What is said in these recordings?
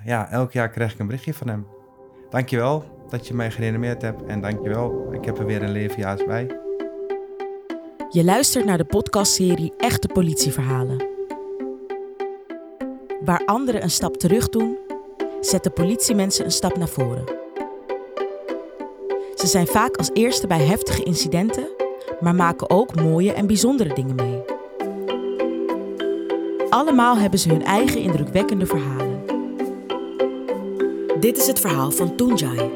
ja, elk jaar krijg ik een berichtje van hem. Dankjewel dat je mij gereanimeerd hebt en dankjewel, ik heb er weer een levenjaars bij. Je luistert naar de podcastserie Echte Politieverhalen. Waar anderen een stap terug doen, zetten politiemensen een stap naar voren. Ze zijn vaak als eerste bij heftige incidenten, maar maken ook mooie en bijzondere dingen mee. Allemaal hebben ze hun eigen indrukwekkende verhalen. Dit is het verhaal van Tunjai.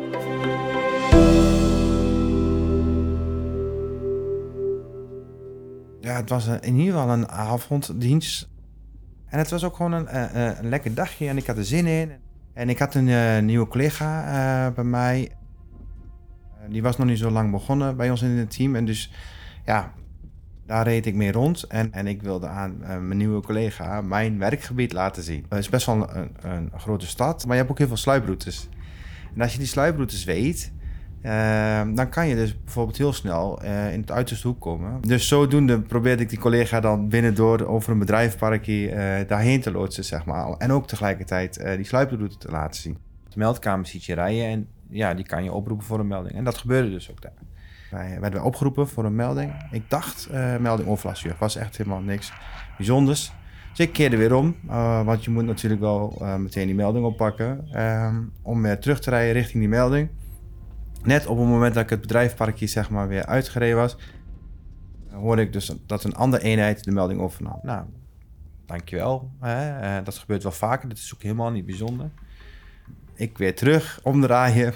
Ja, het was in ieder geval een avonddienst. En het was ook gewoon een lekker dagje en ik had er zin in. En ik had een nieuwe collega bij mij. Die was nog niet zo lang begonnen bij ons in het team. En dus ja, daar reed ik mee rond. En ik wilde aan mijn nieuwe collega mijn werkgebied laten zien. Het is best wel een grote stad, maar je hebt ook heel veel sluiproutes. En als je die sluiproutes weet, dan kan je dus bijvoorbeeld heel snel in het uiterste hoek komen. Dus zodoende probeerde ik die collega dan binnendoor over een bedrijvenparkje daarheen te loodsen, zeg maar. En ook tegelijkertijd die sluiproute te laten zien. De meldkamer ziet je rijden en ja, die kan je oproepen voor een melding. En dat gebeurde dus ook daar. Wij werden opgeroepen voor een melding. Ik dacht melding overlastzuur. Was echt helemaal niks bijzonders. Dus ik keerde weer om, want je moet natuurlijk wel meteen die melding oppakken. Om weer terug te rijden richting die melding. Net op het moment dat ik het bedrijvenparkje zeg maar weer uitgereden was, hoorde ik dus dat een andere eenheid de melding overnam. Nou, dankjewel. Dat gebeurt wel vaker, dat is ook helemaal niet bijzonder. Ik weer terug, omdraaien.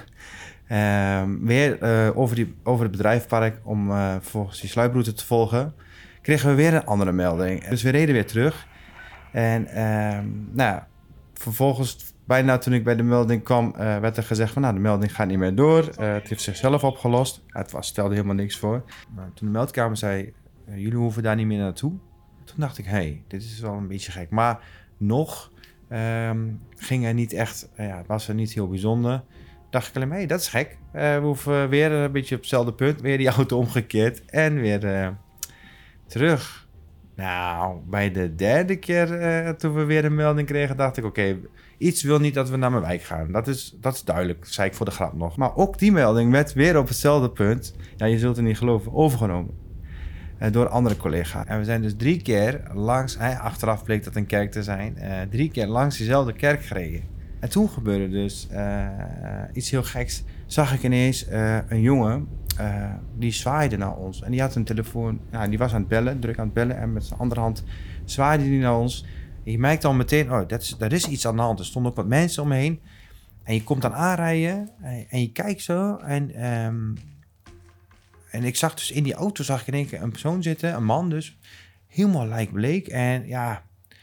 Weer over het bedrijvenpark om volgens die sluiproute te volgen. Kregen we weer een andere melding. Dus we reden weer terug. En vervolgens, bijna toen ik bij de melding kwam, werd er gezegd van de melding gaat niet meer door. Het heeft zichzelf opgelost. Het stelde helemaal niks voor. Maar toen de meldkamer zei, jullie hoeven daar niet meer naartoe. Toen dacht ik, dit is wel een beetje gek. Maar nog ging er niet echt, was er niet heel bijzonder. Dacht ik alleen maar, dat is gek. We hoeven weer een beetje op hetzelfde punt. Weer die auto omgekeerd en weer terug. Nou, bij de derde keer toen we weer een melding kregen, dacht ik, oké, iets wil niet dat we naar mijn wijk gaan. Dat is duidelijk, zei ik voor de grap nog. Maar ook die melding werd weer op hetzelfde punt, ja, je zult het niet geloven, overgenomen. Door andere collega's. En we zijn dus 3 keer langs, achteraf bleek dat een kerk te zijn, 3 keer langs diezelfde kerk gereden. En toen gebeurde dus iets heel geks. Zag ik ineens een jongen, die zwaaide naar ons. En die had een telefoon, die was aan het bellen, druk aan het bellen. En met zijn andere hand zwaaide hij naar ons. En je merkt al meteen, er is iets aan de hand. Er stonden ook wat mensen om me heen. En je komt dan aanrijden en je kijkt zo. En ik zag dus in die auto, zag ik in één keer een persoon zitten, een man dus. Helemaal lijkbleek. En ja,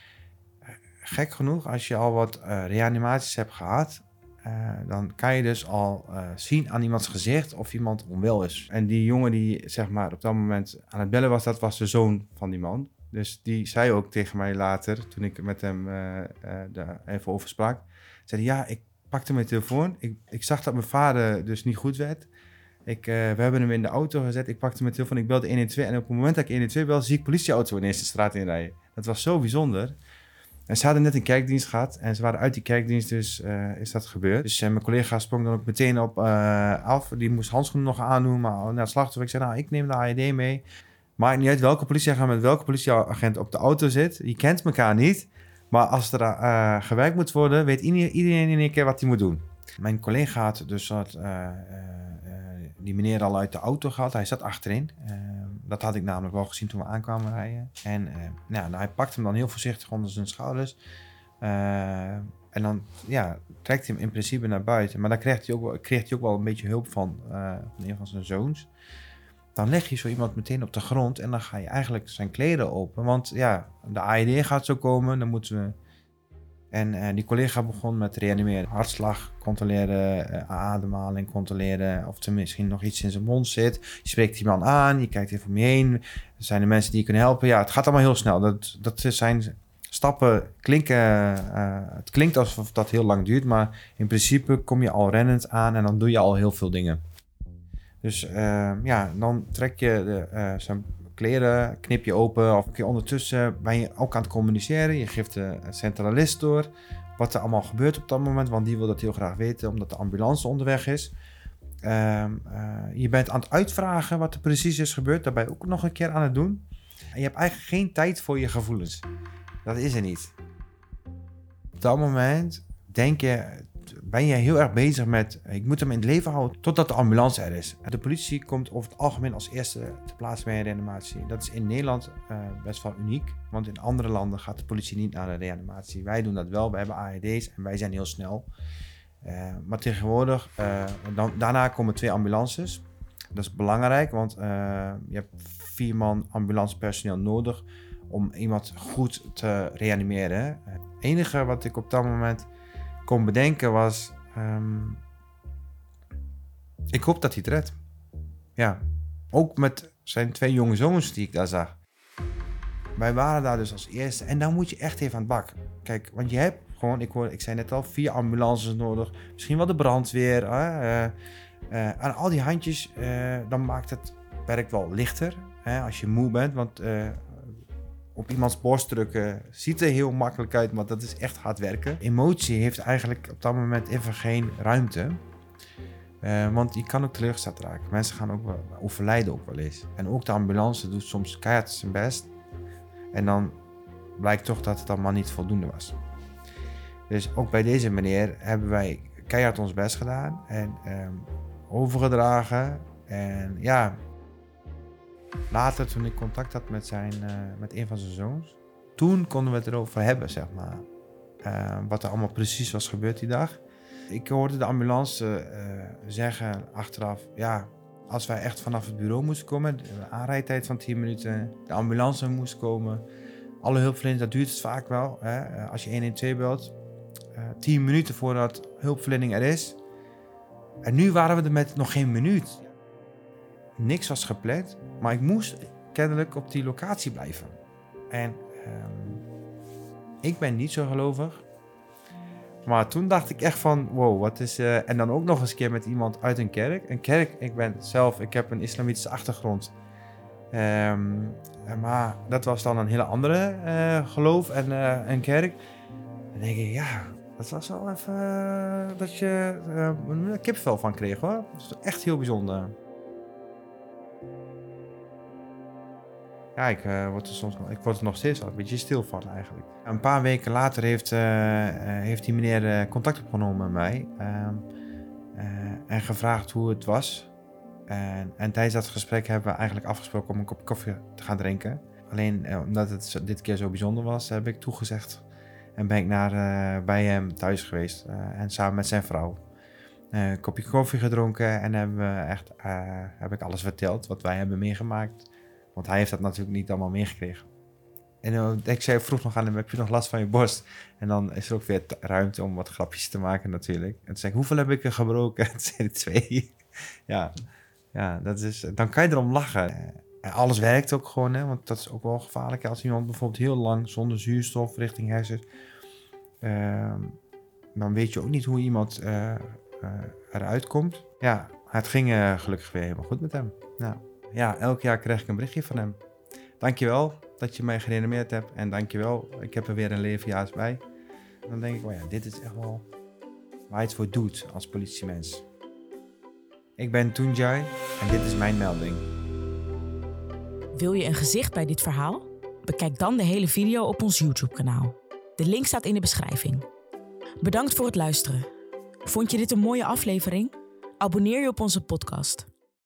gek genoeg, als je al wat reanimaties hebt gehad, dan kan je dus al zien aan iemands gezicht of iemand onwel is. En die jongen die zeg maar op dat moment aan het bellen was, dat was de zoon van die man. Dus die zei ook tegen mij later, toen ik met hem daar even over sprak, zei hij, ik pakte mijn telefoon. Ik zag dat mijn vader dus niet goed werd. We hebben hem in de auto gezet. Ik pakte mijn telefoon, ik belde 112. En op het moment dat ik 112 belde, zie ik politieauto ineens de straat inrijden. Dat was zo bijzonder. En ze hadden net een kerkdienst gehad. En ze waren uit die kerkdienst, dus is dat gebeurd. Dus mijn collega sprong dan ook meteen op af. Die moest handschoenen nog aandoen. Maar naar het slachtoffer, ik zei, ik neem de AED mee. Maakt niet uit welke politieagent met welke politieagent op de auto zit. Je kent elkaar niet. Maar als er gewerkt moet worden, weet iedereen in één keer wat hij moet doen. Mijn collega had dus die meneer al uit de auto gehad. Hij zat achterin. Dat had ik namelijk wel gezien toen we aankwamen rijden. En hij pakt hem dan heel voorzichtig onder zijn schouders. En dan trekt hij hem in principe naar buiten. Maar daar kreeg hij ook wel een beetje hulp van een van zijn zoons. Dan leg je zo iemand meteen op de grond en dan ga je eigenlijk zijn kleren open. Want de AED gaat zo komen, dan moeten we... En die collega begon met reanimeren. Hartslag controleren, ademhaling controleren, of er misschien nog iets in zijn mond zit. Je spreekt die man aan, je kijkt even om je heen. Er zijn er mensen die je kunnen helpen. Ja, het gaat allemaal heel snel. Dat zijn stappen, het klinkt alsof dat heel lang duurt, maar in principe kom je al rennend aan en dan doe je al heel veel dingen. Dus dan trek je zijn kleren, knip je open of ondertussen ben je ook aan het communiceren. Je geeft de centralist door wat er allemaal gebeurt op dat moment. Want die wil dat heel graag weten, omdat de ambulance onderweg is. Je bent aan het uitvragen wat er precies is gebeurd. Daarbij ook nog een keer aan het doen. En je hebt eigenlijk geen tijd voor je gevoelens. Dat is er niet. Op dat moment ben je heel erg bezig met... ik moet hem in het leven houden totdat de ambulance er is. De politie komt over het algemeen als eerste te plaatsen bij een reanimatie. Dat is in Nederland best wel uniek. Want in andere landen gaat de politie niet naar de reanimatie. Wij doen dat wel. We hebben AED's en wij zijn heel snel. Maar tegenwoordig... daarna komen 2 ambulances. Dat is belangrijk, want je hebt 4 man ambulancepersoneel nodig... om iemand goed te reanimeren. Het enige wat ik op dat moment kon bedenken was... ik hoop dat hij het redt. Ja, ook met zijn 2 jonge zoons die ik daar zag. Wij waren daar dus als eerste en dan moet je echt even aan het bak. Kijk, want je hebt gewoon, ik zei net al, 4 ambulances nodig. Misschien wel de brandweer. En al die handjes, dan maakt het werk wel lichter. Als je moe bent, want... op iemands borst drukken ziet er heel makkelijk uit, maar dat is echt hard werken. Emotie heeft eigenlijk op dat moment even geen ruimte. Want je kan ook teleurgesteld raken. Mensen gaan ook overlijden ook wel eens. En ook de ambulance doet soms keihard zijn best. En dan blijkt toch dat het allemaal niet voldoende was. Dus ook bij deze meneer hebben wij keihard ons best gedaan. En overgedragen. En ja... Later, toen ik contact had met een van zijn zoons, toen konden we het erover hebben, zeg maar. Wat er allemaal precies was gebeurd die dag. Ik hoorde de ambulance zeggen achteraf, ja, als wij echt vanaf het bureau moesten komen, de aanrijdtijd van 10 minuten, de ambulance moest komen, alle hulpverleners, dat duurt het vaak wel. Als je 112 belt, 10 minuten voordat hulpverlening er is. En nu waren we er met nog geen minuut. Niks was gepland, maar ik moest kennelijk op die locatie blijven. En ik ben niet zo gelovig. Maar toen dacht ik echt van, wow, wat is... en dan ook nog eens een keer met iemand uit een kerk. Een kerk, ik heb een islamitische achtergrond. Maar dat was dan een hele andere geloof en een kerk. Dan denk ik, ja, dat was wel even dat je een kipvel van kreeg, hoor. Dat is echt heel bijzonder. Ja, ik word er nog steeds wel een beetje stil van eigenlijk. Een paar weken later heeft die meneer contact opgenomen met mij. En gevraagd hoe het was. En tijdens dat gesprek hebben we eigenlijk afgesproken om een kop koffie te gaan drinken. Alleen omdat het dit keer zo bijzonder was, heb ik toegezegd. En ben ik bij hem thuis geweest. En samen met zijn vrouw. Een kopje koffie gedronken. En heb ik alles verteld wat wij hebben meegemaakt. Want hij heeft dat natuurlijk niet allemaal meegekregen. En ik vroeg nog aan hem, heb je nog last van je borst? En dan is er ook weer ruimte om wat grapjes te maken natuurlijk. En toen zei ik, hoeveel heb ik er gebroken? En toen zei hij 2. Ja, dan kan je erom lachen. En alles werkt ook gewoon, hè, want dat is ook wel gevaarlijk. Als iemand bijvoorbeeld heel lang zonder zuurstof richting hersens... dan weet je ook niet hoe iemand eruit komt. Ja, het ging gelukkig weer helemaal goed met hem. Nou. Ja, elk jaar krijg ik een berichtje van hem. Dankjewel dat je mij gereanimeerd hebt. En dankjewel, ik heb er weer een levenjaars bij. En dan denk ik, oh ja, dit is echt wel waar je het voor doet als politiemens. Ik ben Tunjai en dit is mijn melding. Wil je een gezicht bij dit verhaal? Bekijk dan de hele video op ons YouTube-kanaal. De link staat in de beschrijving. Bedankt voor het luisteren. Vond je dit een mooie aflevering? Abonneer je op onze podcast.